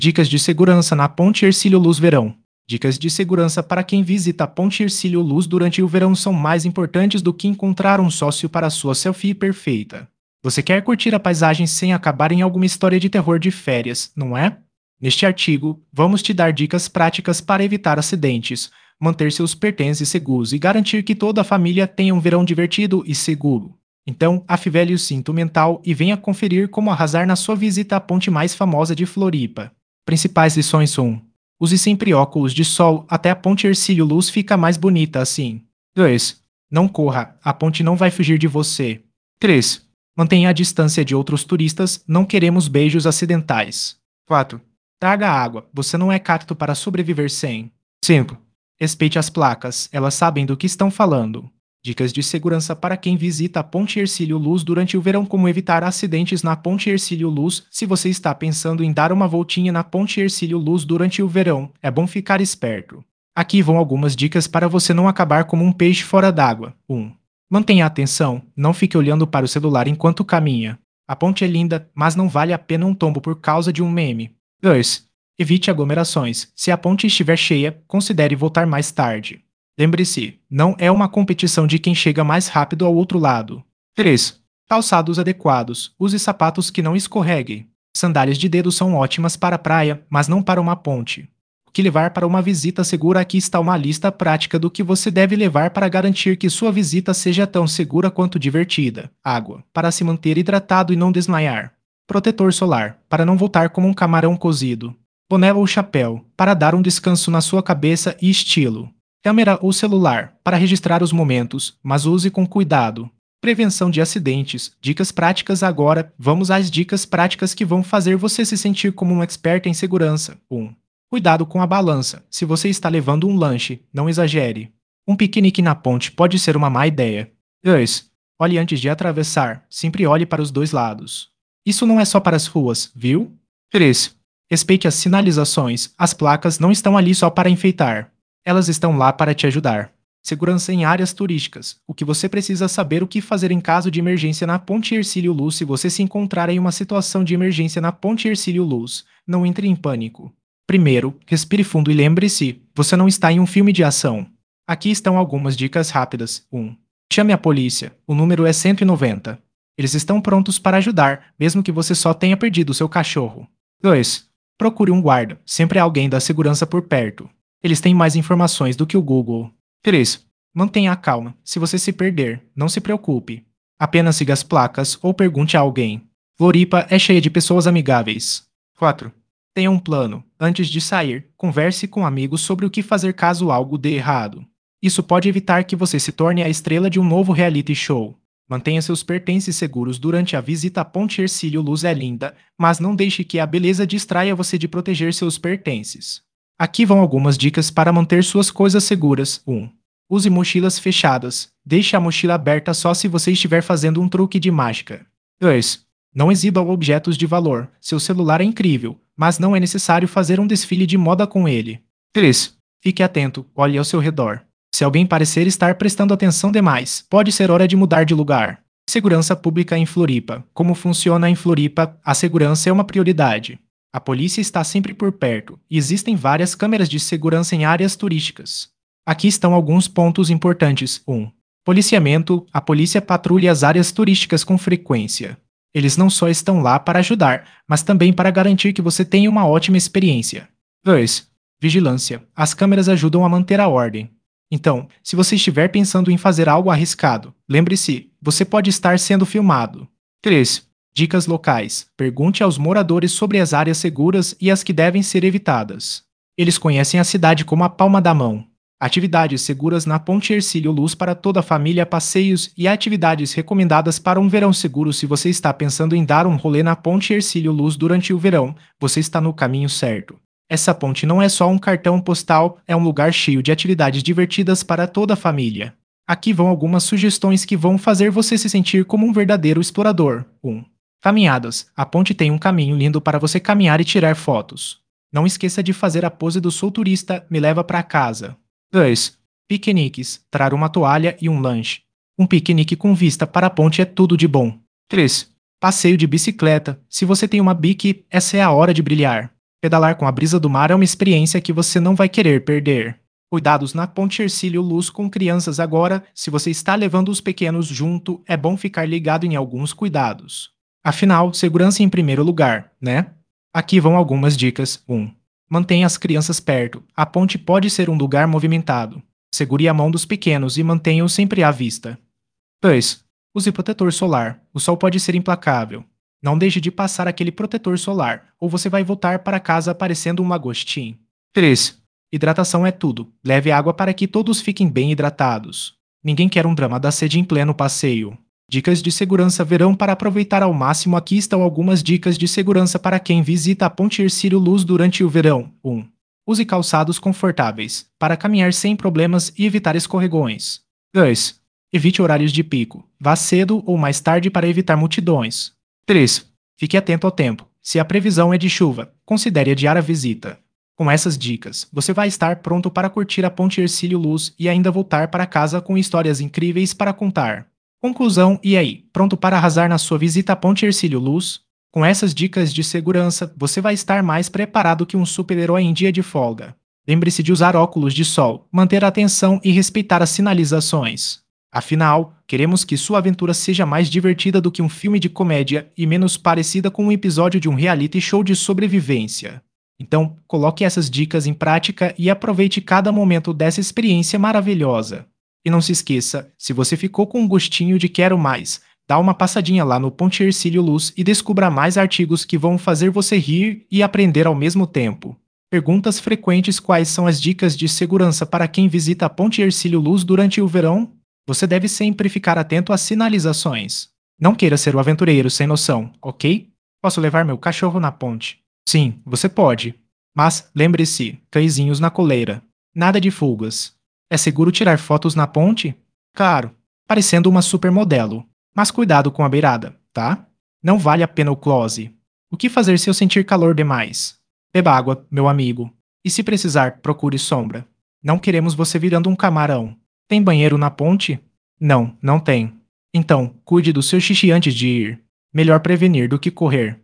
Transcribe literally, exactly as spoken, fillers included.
Dicas de segurança na Ponte Hercílio Luz Verão. Dicas de segurança para quem visita a Ponte Hercílio Luz durante o verão são mais importantes do que encontrar um sócio para a sua selfie perfeita. Você quer curtir a paisagem sem acabar em alguma história de terror de férias, não é? Neste artigo, vamos te dar dicas práticas para evitar acidentes, manter seus pertences seguros e garantir que toda a família tenha um verão divertido e seguro. Então, afivele o cinto mental e venha conferir como arrasar na sua visita à ponte mais famosa de Floripa. Principais lições um. Use sempre óculos de sol, até a Ponte Hercílio Luz fica mais bonita assim. dois. Não corra, a ponte não vai fugir de você. três. Mantenha a distância de outros turistas, não queremos beijos acidentais. quatro. Traga água, você não é cacto para sobreviver sem. cinco. Respeite as placas, elas sabem do que estão falando. Dicas de segurança para quem visita a Ponte Hercílio Luz durante o verão: como evitar acidentes na Ponte Hercílio Luz. Se você está pensando em dar uma voltinha na Ponte Hercílio Luz durante o verão, é bom ficar esperto. Aqui vão algumas dicas para você não acabar como um peixe fora d'água. um. Mantenha a atenção, não fique olhando para o celular enquanto caminha. A ponte é linda, mas não vale a pena um tombo por causa de um meme. dois. Evite aglomerações. Se a ponte estiver cheia, considere voltar mais tarde. Lembre-se, não é uma competição de quem chega mais rápido ao outro lado. três. Calçados adequados. Use sapatos que não escorreguem. Sandálias de dedo são ótimas para a praia, mas não para uma ponte. O que levar para uma visita segura? Aqui está uma lista prática do que você deve levar para garantir que sua visita seja tão segura quanto divertida. Água, para se manter hidratado e não desmaiar. Protetor solar, para não voltar como um camarão cozido. Boné ou chapéu, para dar um descanso na sua cabeça e estilo. Câmera ou celular, para registrar os momentos, mas use com cuidado. Prevenção de acidentes. Dicas práticas agora. Vamos às dicas práticas que vão fazer você se sentir como um expert em segurança. um. Cuidado com a balança. Se você está levando um lanche, não exagere. Um piquenique na ponte pode ser uma má ideia. dois. Olhe antes de atravessar. Sempre olhe para os dois lados. Isso não é só para as ruas, viu? três. Respeite as sinalizações. As placas não estão ali só para enfeitar. Elas estão lá para te ajudar. Segurança em áreas turísticas. O que você precisa saber: o que fazer em caso de emergência na Ponte Hercílio Luz. Se você se encontrar em uma situação de emergência na Ponte Hercílio Luz, não entre em pânico. Primeiro, respire fundo e lembre-se, você não está em um filme de ação. Aqui estão algumas dicas rápidas. um. Chame a polícia. O número é cento e noventa. Eles estão prontos para ajudar, mesmo que você só tenha perdido seu cachorro. dois. Procure um guarda. Sempre há alguém da segurança por perto. Eles têm mais informações do que o Google. três. Mantenha a calma. Se você se perder, não se preocupe. Apenas siga as placas ou pergunte a alguém. Floripa é cheia de pessoas amigáveis. quatro. Tenha um plano. Antes de sair, converse com amigos sobre o que fazer caso algo dê errado. Isso pode evitar que você se torne a estrela de um novo reality show. Mantenha seus pertences seguros durante a visita à Ponte Hercílio Luz. É linda, mas não deixe que a beleza distraia você de proteger seus pertences. Aqui vão algumas dicas para manter suas coisas seguras. um. Use mochilas fechadas. Deixe a mochila aberta só se você estiver fazendo um truque de mágica. dois. Não exiba objetos de valor. Seu celular é incrível, mas não é necessário fazer um desfile de moda com ele. três. Fique atento, olhe ao seu redor. Se alguém parecer estar prestando atenção demais, pode ser hora de mudar de lugar. Segurança pública em Floripa. Como funciona em Floripa? A segurança é uma prioridade. A polícia está sempre por perto, e existem várias câmeras de segurança em áreas turísticas. Aqui estão alguns pontos importantes. um. Policiamento. A polícia patrulha as áreas turísticas com frequência. Eles não só estão lá para ajudar, mas também para garantir que você tenha uma ótima experiência. dois. Vigilância. As câmeras ajudam a manter a ordem. Então, se você estiver pensando em fazer algo arriscado, lembre-se, você pode estar sendo filmado. três. Dicas locais. Pergunte aos moradores sobre as áreas seguras e as que devem ser evitadas. Eles conhecem a cidade como a palma da mão. Atividades seguras na Ponte Hercílio Luz para toda a família, passeios e atividades recomendadas para um verão seguro. Se você está pensando em dar um rolê na Ponte Hercílio Luz durante o verão, você está no caminho certo. Essa ponte não é só um cartão postal, é um lugar cheio de atividades divertidas para toda a família. Aqui vão algumas sugestões que vão fazer você se sentir como um verdadeiro explorador. um. Caminhadas. A ponte tem um caminho lindo para você caminhar e tirar fotos. Não esqueça de fazer a pose do sou turista, me leva para casa. dois. Piqueniques. Traga uma toalha e um lanche. Um piquenique com vista para a ponte é tudo de bom. três. Passeio de bicicleta. Se você tem uma bique, essa é a hora de brilhar. Pedalar com a brisa do mar é uma experiência que você não vai querer perder. Cuidados na Ponte Hercílio Luz com crianças agora, se você está levando os pequenos junto, é bom ficar ligado em alguns cuidados. Afinal, segurança em primeiro lugar, né? Aqui vão algumas dicas. um. Mantenha as crianças perto. A ponte pode ser um lugar movimentado. Segure a mão dos pequenos e mantenha-os sempre à vista. dois. Use protetor solar. O sol pode ser implacável. Não deixe de passar aquele protetor solar, ou você vai voltar para casa parecendo um agostinho. três. Hidratação é tudo. Leve água para que todos fiquem bem hidratados. Ninguém quer um drama da sede em pleno passeio. Dicas de segurança verão para aproveitar ao máximo. Aqui estão algumas dicas de segurança para quem visita a Ponte Hercílio Luz durante o verão. um. Use calçados confortáveis, para caminhar sem problemas e evitar escorregões. dois. Evite horários de pico. Vá cedo ou mais tarde para evitar multidões. três. Fique atento ao tempo. Se a previsão é de chuva, considere adiar a visita. Com essas dicas, você vai estar pronto para curtir a Ponte Hercílio Luz e ainda voltar para casa com histórias incríveis para contar. Conclusão, e aí, pronto para arrasar na sua visita à Ponte Hercílio Luz? Com essas dicas de segurança, você vai estar mais preparado que um super-herói em dia de folga. Lembre-se de usar óculos de sol, manter a atenção e respeitar as sinalizações. Afinal, queremos que sua aventura seja mais divertida do que um filme de comédia e menos parecida com um episódio de um reality show de sobrevivência. Então, coloque essas dicas em prática e aproveite cada momento dessa experiência maravilhosa. E não se esqueça, se você ficou com um gostinho de quero mais, dá uma passadinha lá no Ponte Hercílio Luz e descubra mais artigos que vão fazer você rir e aprender ao mesmo tempo. Perguntas frequentes: quais são as dicas de segurança para quem visita a Ponte Hercílio Luz durante o verão? Você deve sempre ficar atento às sinalizações. Não queira ser o aventureiro sem noção, ok? Posso levar meu cachorro na ponte? Sim, você pode. Mas, lembre-se, cãezinhos na coleira. Nada de fugas. É seguro tirar fotos na ponte? Claro, parecendo uma supermodelo. Mas cuidado com a beirada, tá? Não vale a pena o close. O que fazer se eu sentir calor demais? Beba água, meu amigo. E se precisar, procure sombra. Não queremos você virando um camarão. Tem banheiro na ponte? Não, não tem. Então, cuide do seu xixi antes de ir. Melhor prevenir do que correr.